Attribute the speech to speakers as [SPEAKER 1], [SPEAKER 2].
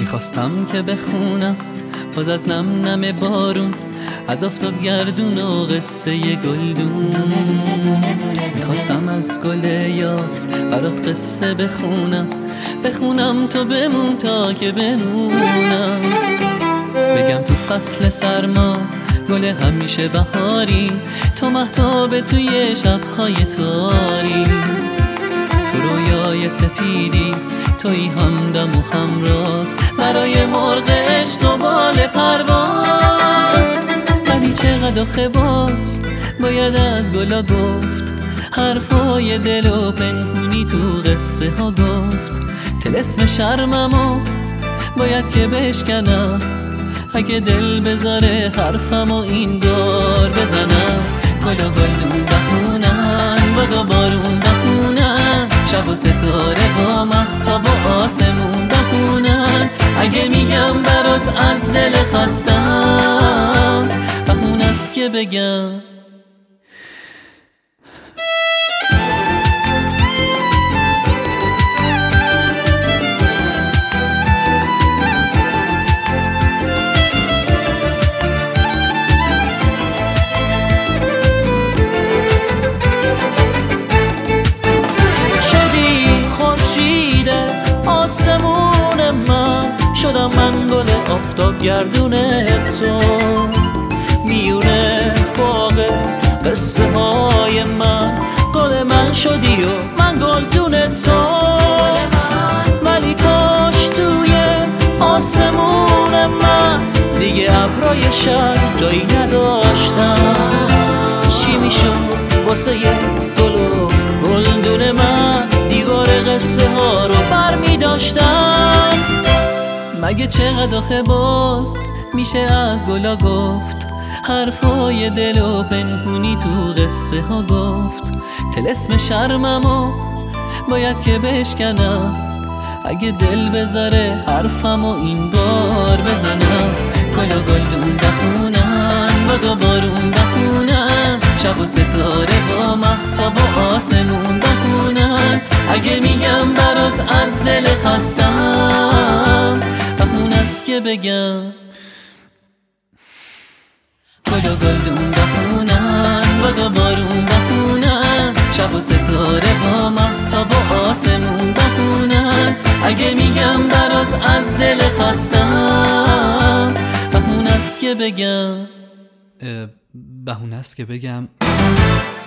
[SPEAKER 1] میخواستم که بخونم باز از نم نم بارون، از آفتاب گردون و قصه گلدون. میخواستم از گل یاس برات قصه بخونم تو بمون تا که بمونم. بگم تو فصل سرما گل همیشه بهاری، تو مهتاب توی شبهای تاری. تو رویای سپیدی توی همدم و همراز، برای مرغ عشق و بال پرواز. ولی چقدر آخه باز باید از گلا گفت، حرفای دل و پنهونی تو قصه ها گفت. طلسم شرممو باید که بشکنم، اگه دل بذاره حرفمو این دار بزنم. گل و گلدون بخونن، باد و بارون بخونن، شب و ستاره و مهتاب و آسمون بخونن. اگه میگم برات از دل خستم، بهونه است که بگم.
[SPEAKER 2] آسمون من شدم من گل آفتاب گردون تو، میونه باغ قصه های من گل من شدی و من گلدون تو. ولی کاش توی آسمون من دیگه ابرای شب جایی نداشتم. چی میشد واسه گل و گلدون من، دیوار قصه ها رو برمی داشتم.
[SPEAKER 1] مگه چقدر آخه باز میشه از گلا گفت، حرفای دل و پنهونی تو قصه ها گفت. طلسم شرممو باید که بشکنم، اگه دل بذاره حرفمو این بار بزنم. گل و گلدون بخونن، باد و بارون بخونن، شب و ستاره و مهتاب و آسمون بخونن. اگه میگم برات از دل خستم، بهونه است که بگم. گل و گلدون بخونن، باد و بارون بخونن، شب و ستاره و مهتاب و آسمون بخونن. اگه میگم برات از دل خستم، بهونه است که بگم.
[SPEAKER 3] بهونه است که بگم